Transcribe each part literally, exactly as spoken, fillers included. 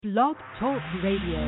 Blog Talk Radio.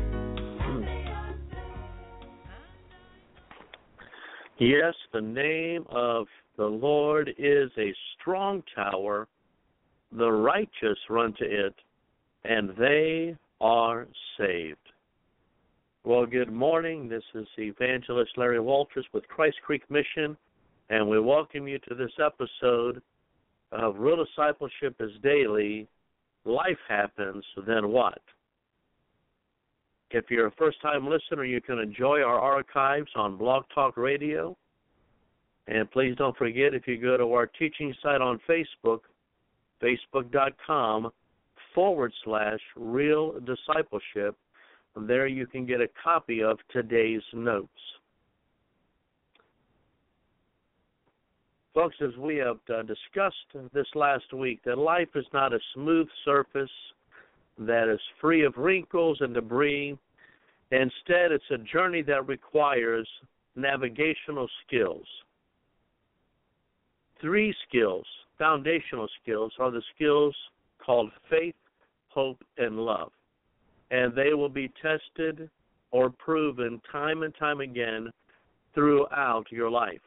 Yes, the name name of the Lord is a strong tower. The righteous run to it, and they are saved. Well, good morning. This is Evangelist Larry Walters with Christ Creek Mission, and we welcome you to this episode of Real Discipleship is Daily. Life happens, then what? If you're a first-time listener, you can enjoy our archives on Blog Talk Radio. And please don't forget, if you go to our teaching site on Facebook, facebook.com forward slash Real Discipleship, there you can get a copy of today's notes. Folks, as we have uh, discussed this last week, that life is not a smooth surface that is free of wrinkles and debris. Instead, it's a journey that requires navigational skills. Three skills, foundational skills, are the skills called faith, hope, and love. And they will be tested or proven time and time again throughout your life.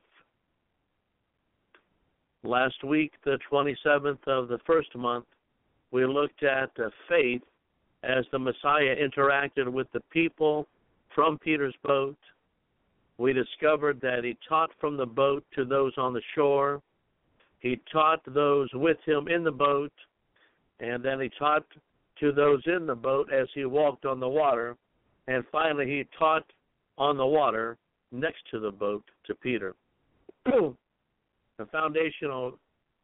Last week, the twenty-seventh of the first month, we looked at uh, faith as the Messiah interacted with the people from Peter's boat. We discovered that he taught from the boat to those on the shore. He taught those with him in the boat, and then he taught to those in the boat as he walked on the water. And finally, he taught on the water next to the boat to Peter. The foundational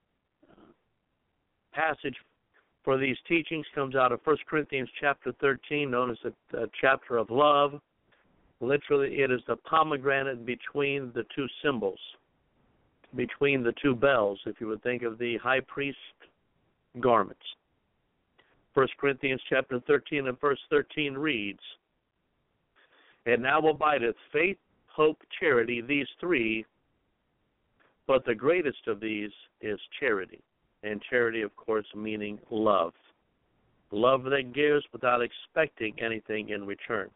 passage for these teachings comes out of First Corinthians chapter thirteen, known as the, the chapter of love. Literally, it is the pomegranate between the two symbols, between the two bells, if you would think of the high priest garments. First Corinthians chapter thirteen and verse thirteen reads, "And now abideth faith, hope, charity, these three, but the greatest of these is charity." And charity, of course, meaning love. Love that gives without expecting anything in return.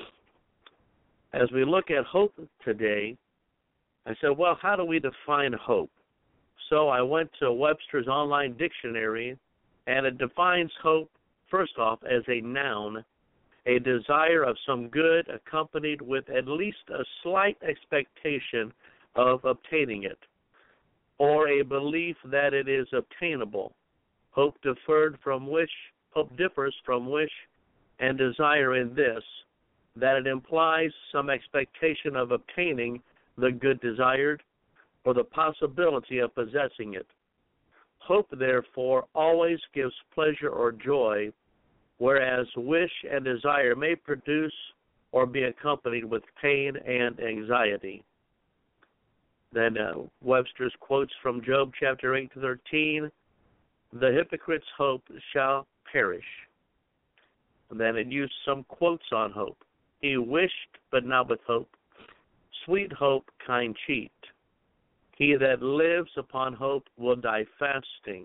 As we look at hope today, I said, well, how do we define hope? So I went to Webster's online dictionary, and it defines hope, first off, as a noun, a desire of some good accompanied with at least a slight expectation of obtaining it, or a belief that it is obtainable. Hope deferred from wish, hope differs from wish and desire in this, that it implies some expectation of obtaining the good desired, or the possibility of possessing it. Hope, therefore, always gives pleasure or joy, whereas wish and desire may produce or be accompanied with pain and anxiety. Then uh, Webster's quotes from Job chapter eight to thirteen, "The hypocrite's hope shall perish." And then it used some quotes on hope. "He wished, but not with hope. Sweet hope, kind cheat. He that lives upon hope will die fasting."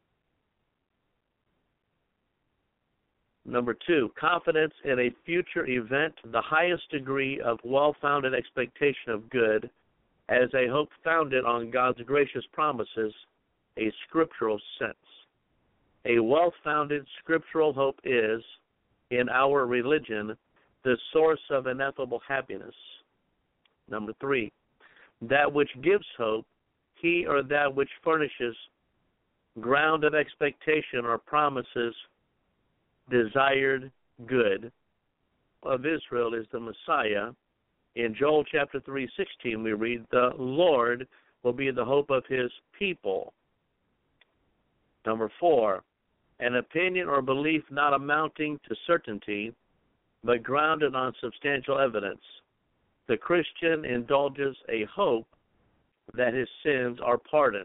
Number two, confidence in a future event, the highest degree of well-founded expectation of good, as a hope founded on God's gracious promises, a scriptural sense. A well-founded scriptural hope is, in our religion, the source of ineffable happiness. Number three, that which gives hope, he or that which furnishes ground of expectation or promises desired good of Israel, is the Messiah. In Joel chapter three sixteen, we read, "The Lord will be the hope of his people." Number four, an opinion or belief not amounting to certainty, but grounded on substantial evidence. The Christian indulges a hope that his sins are pardoned.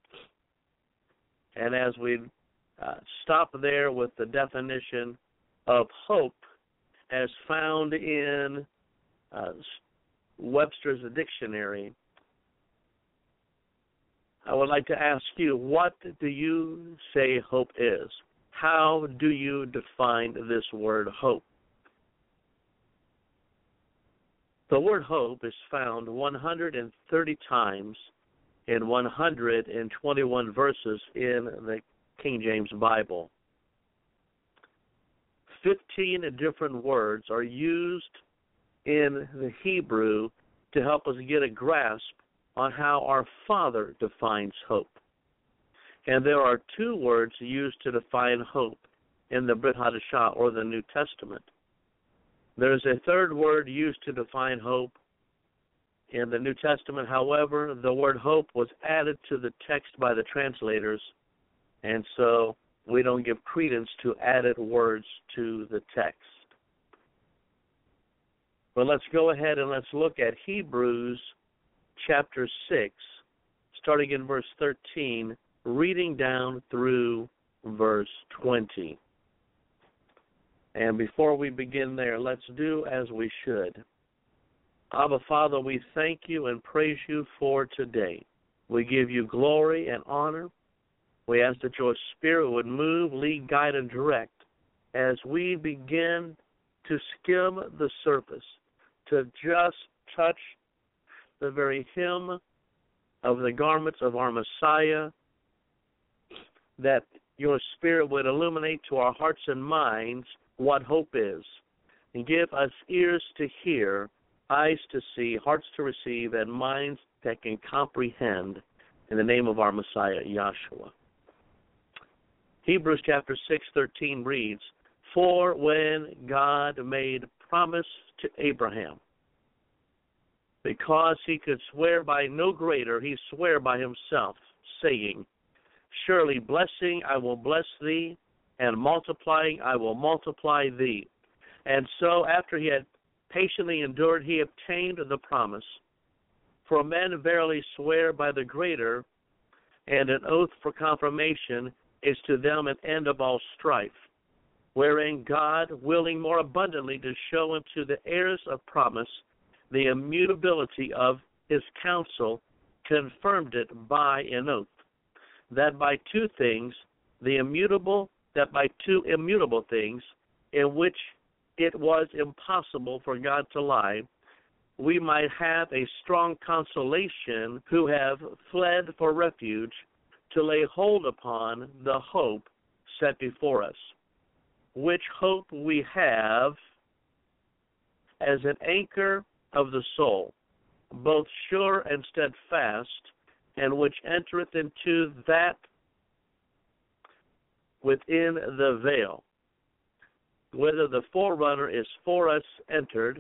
And as we uh, stop there with the definition of hope as found in uh, Webster's dictionary, I would like to ask you, what do you say hope is? How do you define this word hope? The word hope is found one hundred thirty times in one hundred twenty-one verses in the King James Bible. Fifteen different words are used in the Hebrew to help us get a grasp on how our Father defines hope. And there are two words used to define hope in the Brit Hadashah, or the New Testament. There's a third word used to define hope in the New Testament. However, the word hope was added to the text by the translators, and so we don't give credence to added words to the text. But let's go ahead and let's look at Hebrews chapter six, starting in verse thirteen, reading down through verse twenty. And before we begin there, let's do as we should. Abba, Father, we thank you and praise you for today. We give you glory and honor. We ask that your Spirit would move, lead, guide, and direct as we begin to skim the surface, to just touch the very hem of the garments of our Messiah, that your Spirit would illuminate to our hearts and minds what hope is, and give us ears to hear, eyes to see, hearts to receive, and minds that can comprehend, in the name of our Messiah, Yahshua. Hebrews chapter six, thirteen reads, "For when God made promise to Abraham, because he could swear by no greater, he sware by himself, saying, Surely blessing I will bless thee, and multiplying I will multiply thee. And so after he had patiently endured, he obtained the promise. For men verily swear by the greater, and an oath for confirmation is to them an end of all strife, wherein God, willing more abundantly to show unto the heirs of promise the immutability of his counsel, confirmed it by an oath, that by two things, the immutable, that by two immutable things, in which it was impossible for God to lie, we might have a strong consolation who have fled for refuge, to lay hold upon the hope set before us, which hope we have as an anchor of the soul, both sure and steadfast, and which entereth into that within the veil, whither the forerunner is for us entered,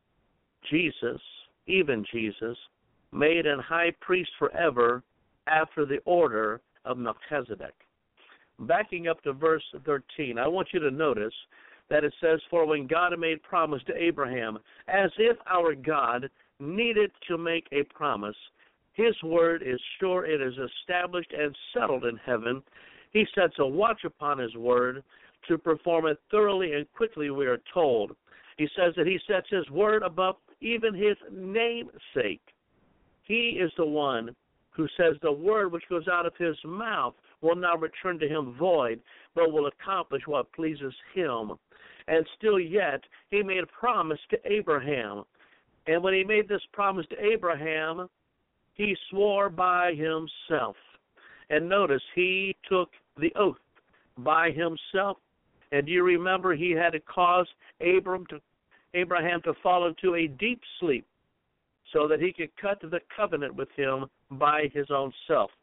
Jesus, even Jesus, made an high priest forever after the order of Melchizedek." Backing up to verse thirteen, I want you to notice that it says, "For when God made promise to Abraham," as if our God needed to make a promise. His word is sure, it is established and settled in heaven. He sets a watch upon his word to perform it thoroughly and quickly, we are told. He says that he sets his word above even his namesake. He is the one who says the word which goes out of his mouth will not return to him void, but will accomplish what pleases him. And still yet, he made a promise to Abraham. And when he made this promise to Abraham, he swore by himself. And notice, he took the oath by himself. And do you remember he had to cause Abram to, Abraham to fall into a deep sleep so that he could cut the covenant with him by his own self,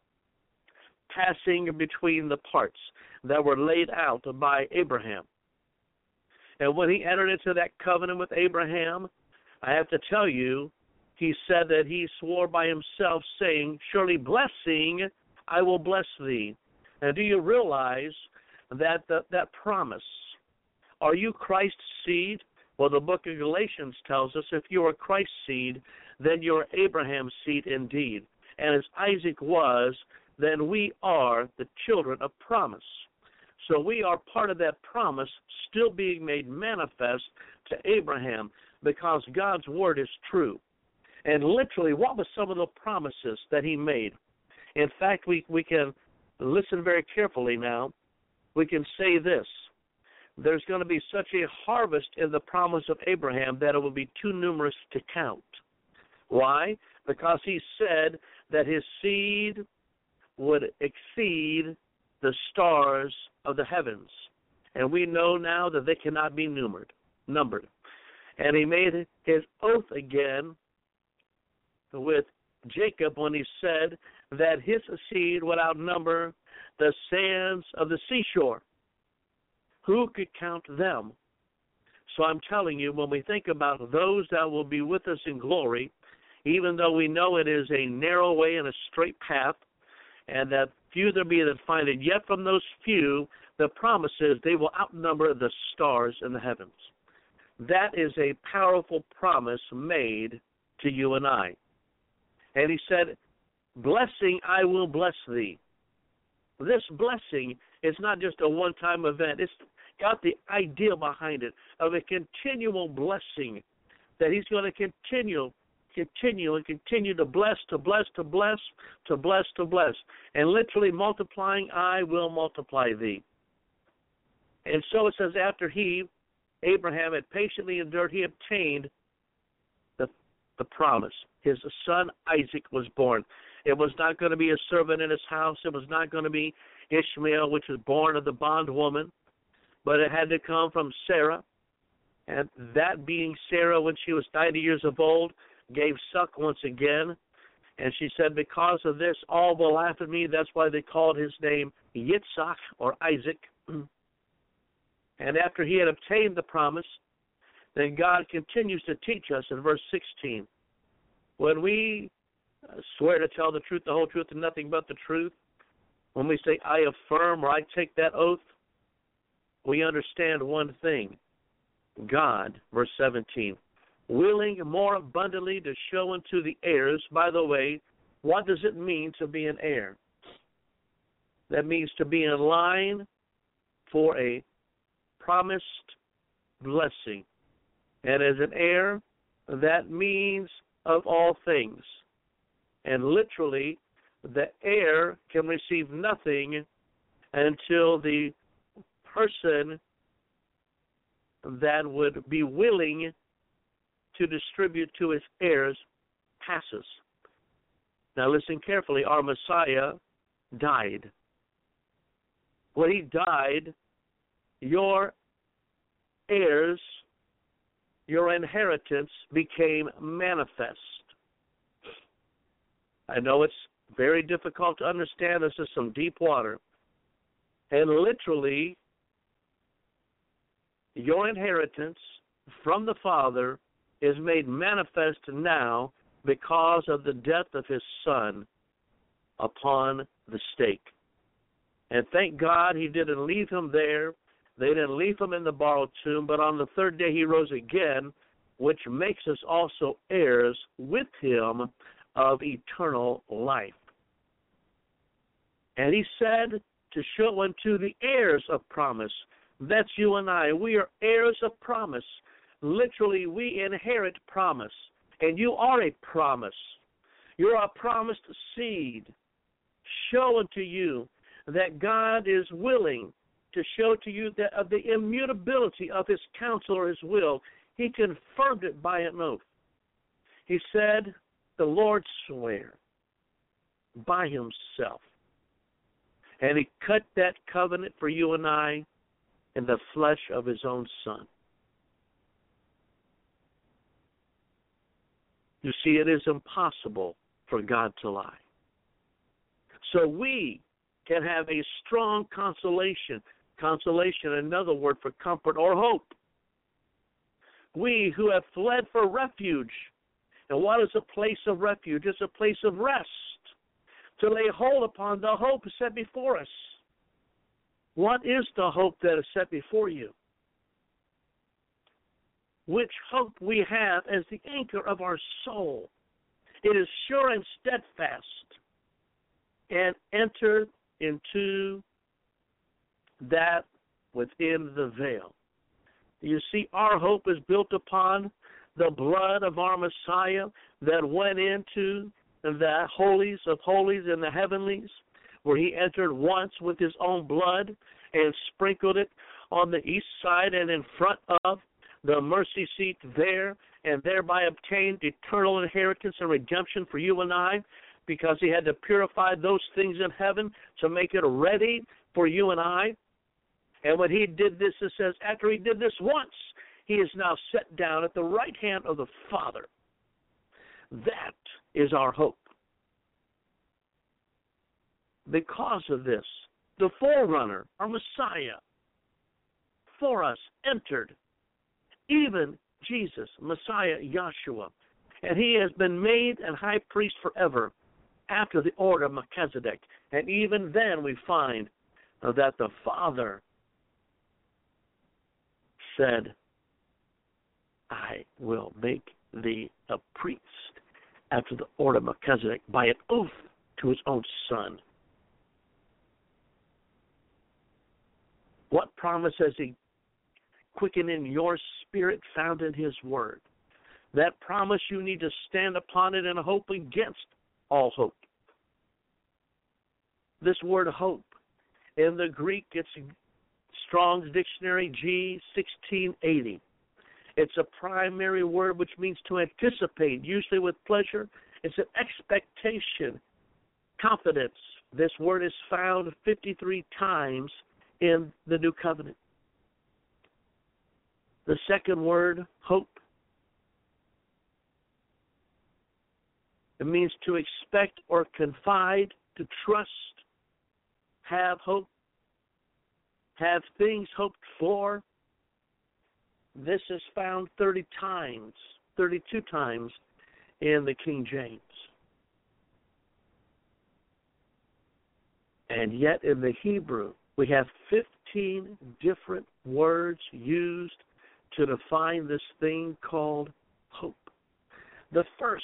passing between the parts that were laid out by Abraham. And when he entered into that covenant with Abraham, I have to tell you, he said that he swore by himself, saying, "Surely blessing I will bless thee." And do you realize that the, that promise, are you Christ's seed? Well, the book of Galatians tells us if you are Christ's seed, then you're Abraham's seed indeed. And as Isaac was, then we are the children of promise. So we are part of that promise still being made manifest to Abraham because God's word is true. And literally, what were some of the promises that he made? In fact, we, we can listen very carefully now. We can say this. There's going to be such a harvest in the promise of Abraham that it will be too numerous to count. Why? Because he said that his seed would exceed the stars of the heavens. And we know now that they cannot be numbered. numbered. And he made his oath again with Jacob when he said that his seed would outnumber the sands of the seashore. Who could count them? So I'm telling you, when we think about those that will be with us in glory, even though we know it is a narrow way and a straight path, and that few there be that find it, yet from those few, the promise is they will outnumber the stars in the heavens. That is a powerful promise made to you and I. And he said, blessing, I will bless thee. This blessing is not just a one-time event. It's got the idea behind it of a continual blessing, that he's going to continue, continue and continue to bless, to bless, to bless, to bless, to bless. And literally multiplying, I will multiply thee. And so it says, after he, Abraham, had patiently endured, he obtained the, the promise. His son Isaac was born. It was not going to be a servant in his house. It was not going to be Ishmael, which was born of the bondwoman, but it had to come from Sarah. And that being Sarah, when she was ninety years of old, gave suck once again. And she said, because of this, all will laugh at me. That's why they called his name Yitzhak, or Isaac. And after he had obtained the promise, then God continues to teach us in verse sixteen. When we swear to tell the truth, the whole truth, and nothing but the truth, when we say, I affirm or I take that oath, we understand one thing. God, verse seventeen, willing more abundantly to show unto the heirs. By the way, what does it mean to be an heir? That means to be in line for a promised blessing. And as an heir, that means of all things. And literally, the heir can receive nothing until the person that would be willing to distribute to his heirs passes. Now listen carefully. Our Messiah died. When he died, your heirs, your inheritance became manifest. I know it's very difficult to understand. This is some deep water. And literally, your inheritance from the Father is made manifest now because of the death of his Son upon the stake. And thank God he didn't leave him there. They didn't leave him in the borrowed tomb, but on the third day he rose again, which makes us also heirs with him of eternal life. And he said to show unto the heirs of promise. That's you and I. We are heirs of promise. Literally, we inherit promise. And you are a promise. You're a promised seed. Show unto you that God is willing to show to you that of the immutability of his counsel or his will. He confirmed it by an oath. He said, the Lord sware by himself. And he cut that covenant for you and I in the flesh of his own Son. You see, it is impossible for God to lie. So we can have a strong consolation. Consolation, another word for comfort or hope. We who have fled for refuge. And what is a place of refuge? It's a place of rest. To lay hold upon the hope set before us. What is the hope that is set before you? Which hope we have as the anchor of our soul. It is sure and steadfast, and enter into that within the veil. You see, our hope is built upon the blood of our Messiah that went into the holies of holies in the heavenlies, where he entered once with his own blood and sprinkled it on the east side and in front of the mercy seat there, and thereby obtained eternal inheritance and redemption for you and I. because he had to purify those things in heaven to make it ready for you and I. And when he did this, it says, after he did this once, he is now set down at the right hand of the Father. That is our hope. Because of this, the forerunner, our Messiah, for us entered, even Jesus, Messiah, Yahshua, and he has been made an high priest forever after the order of Melchizedek. And even then we find uh, that the Father said, I will make thee a priest after the order of Melchizedek by an oath to his own Son. What promise has he quickened in your spirit found in his word? That promise, you need to stand upon it in hope against all hope. This word hope, in the Greek, it's Strong's Dictionary G sixteen eighty. It's a primary word which means to anticipate, usually with pleasure. It's an expectation, confidence. This word is found fifty-three times in the New Covenant. The second word, hope, it means to expect or confide, to trust, have hope, have things hoped for. This is found thirty times, thirty-two times in the King James. And yet in the Hebrew, we have fifteen different words used to define this thing called hope. The first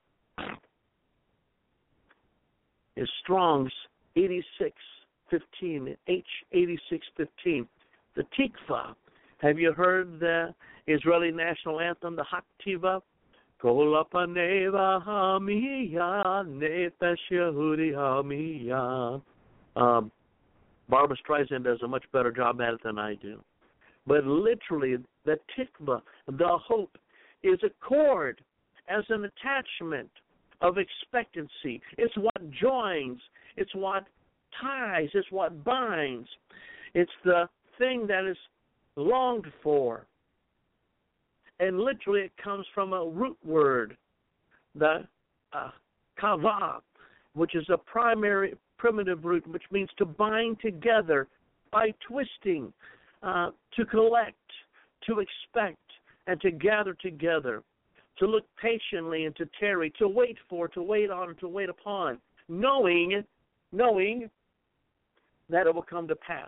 is Strong's eighty-six fifteen, H eighty-six fifteen. The Tikva. Have you heard the Israeli national anthem, the Haktiva? Kol apaneva hamiya, nefesh Yehudi hamiya. Um, Barbara Streisand does a much better job at it than I do. But literally, the Tikva, the hope, is a cord as an attachment of expectancy. It's what joins. It's what ties. It's what binds. It's the thing that is longed for. And literally it comes from a root word, the uh, kava, which is a primary primitive root, which means to bind together by twisting, uh, to collect, to expect, and to gather together, to look patiently and to tarry, to wait for, to wait on, and to wait upon, knowing, knowing that it will come to pass.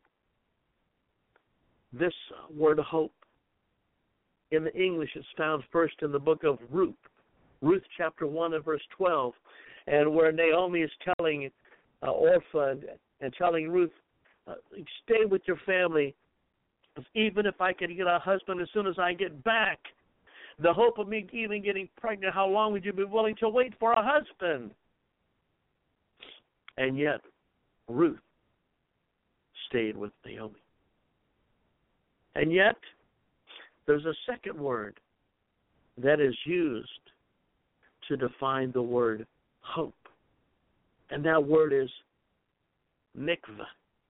This word hope in the English is found first in the book of Ruth, Ruth chapter one and verse twelve, and where Naomi is telling uh, Orpha and, and telling Ruth, uh, stay with your family, even if I can get a husband as soon as I get back. The hope of me even getting pregnant, how long would you be willing to wait for a husband? And yet, Ruth stayed with Naomi. And yet, there's a second word that is used to define the word hope. And that word is mikvah.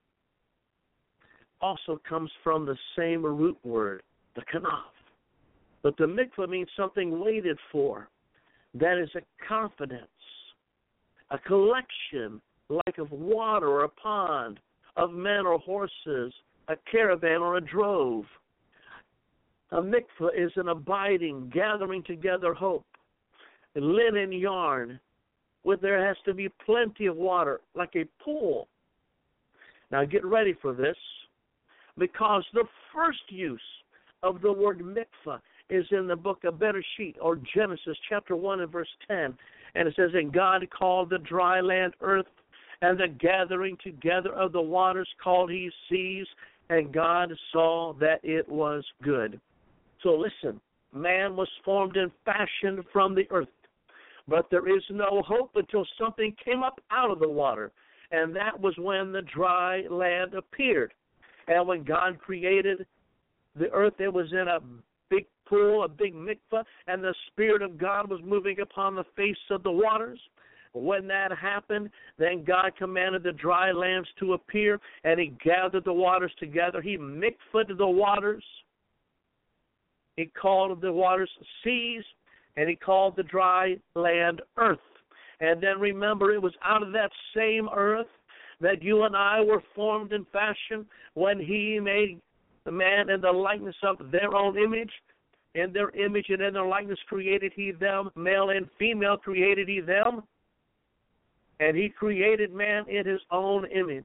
Also comes from the same root word, the kanaf. But the mikvah means something waited for. That is a confidence, a collection like of water or a pond, of men or horses, a caravan or a drove. A mikvah is an abiding, gathering together hope. A linen yarn, where there has to be plenty of water, like a pool. Now get ready for this, because the first use of the word mikvah is in the book of Bereshit, or Genesis, chapter one and verse ten. And it says, and God called the dry land earth, and the gathering together of the waters called he seas, and God saw that it was good. So listen, man was formed and fashioned from the earth, but there is no hope until something came up out of the water, and that was when the dry land appeared. And when God created the earth, it was in a big pool, a big mikvah, and the Spirit of God was moving upon the face of the waters. When that happened, then God commanded the dry lands to appear, and he gathered the waters together. He mikvah'd the waters. He called the waters seas, and he called the dry land earth. And then remember, it was out of that same earth that you and I were formed and fashioned when he made the man in the likeness of their own image. In their image and in their likeness created he them, male and female created he them. And he created man in his own image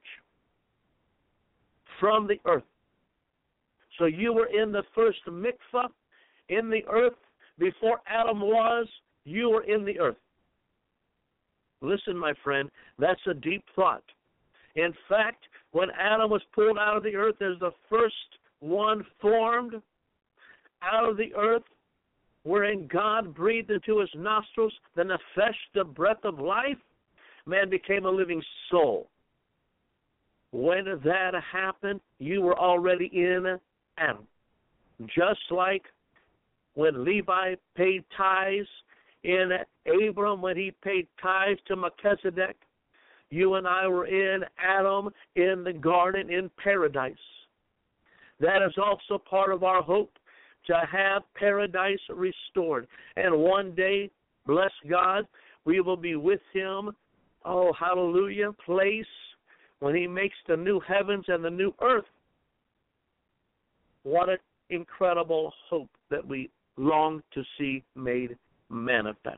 from the earth. So you were in the first mikvah, in the earth. Before Adam was, you were in the earth. Listen, my friend, that's a deep thought. In fact, when Adam was pulled out of the earth as the first one formed out of the earth, wherein God breathed into his nostrils the nefesh, the breath of life, man became a living soul. When that happened, you were already in Adam. Just like when Levi paid tithes in Abram, when he paid tithes to Melchizedek, you and I were in Adam, in the garden, in paradise. That is also part of our hope, to have paradise restored. And one day, bless God, we will be with him, oh, hallelujah, place when he makes the new heavens and the new earth. What an incredible hope that we long to see made manifest.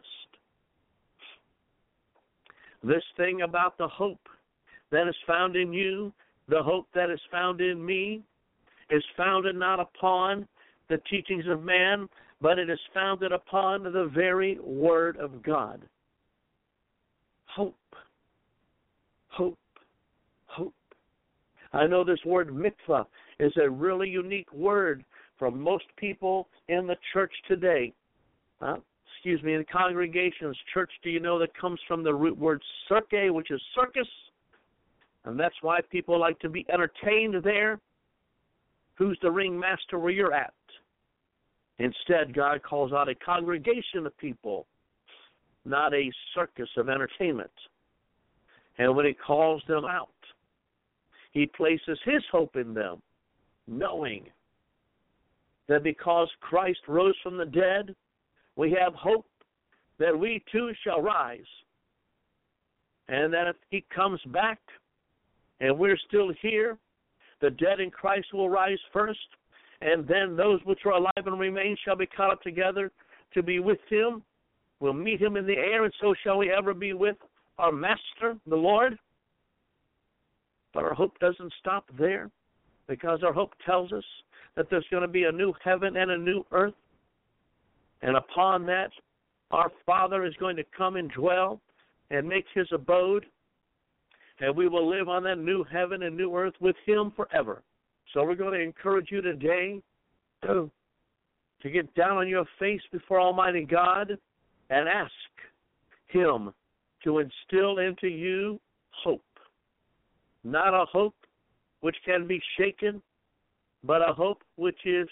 This thing about the hope that is found in you, the hope that is found in me, is founded not upon the teachings of man, but it is founded upon the very Word of God. Hope. Hope. Hope. I know this word mikvah is a really unique word for most people in the church today. Uh, excuse me, in congregations, church, do you know that comes from the root word circe, which is circus? And that's why people like to be entertained there. Who's the ringmaster where you're at? Instead, God calls out a congregation of people, not a circus of entertainment. And when he calls them out, he places his hope in them, knowing that because Christ rose from the dead, we have hope that we too shall rise. And that if he comes back and we're still here, the dead in Christ will rise first, and then those which are alive and remain shall be caught up together to be with him. We'll meet him in the air, and so shall we ever be with our Master, the Lord. But our hope doesn't stop there, because our hope tells us that there's going to be a new heaven and a new earth. And upon that, our Father is going to come and dwell and make his abode. And we will live on that new heaven and new earth with him forever. So we're going to encourage you today to, to get down on your face before Almighty God and ask him to instill into you hope. Not a hope which can be shaken, but a hope which is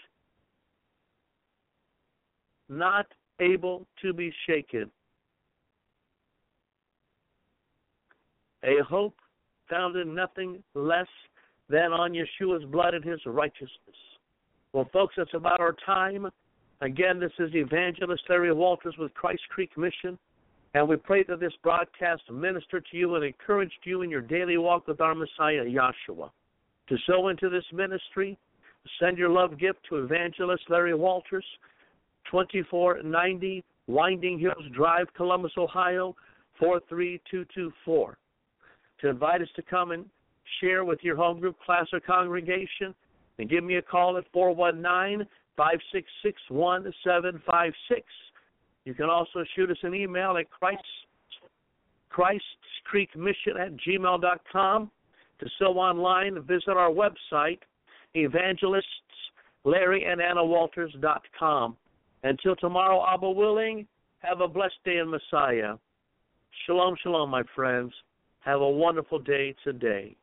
not able to be shaken. A hope founded in nothing less than on Yeshua's blood and his righteousness. Well, folks, that's about our time. Again, this is Evangelist Larry Walters with Christ Creek Mission, and we pray that this broadcast ministered to you and encouraged you in your daily walk with our Messiah, Yahshua. To sow into this ministry, send your love gift to Evangelist Larry Walters, twenty-four ninety Winding Hills Drive, Columbus, Ohio, four three two two four. To invite us to come and share with your home group, class, or congregation, and give me a call at four one nine, five six six, one seven five six. You can also shoot us an email at Christ, Christ's Creek Mission at gmail dot com. To sow online, visit our website, evangelists larry and anna walters dot com. Until tomorrow, Abba willing, have a blessed day in Messiah. Shalom, shalom, my friends. Have a wonderful day today.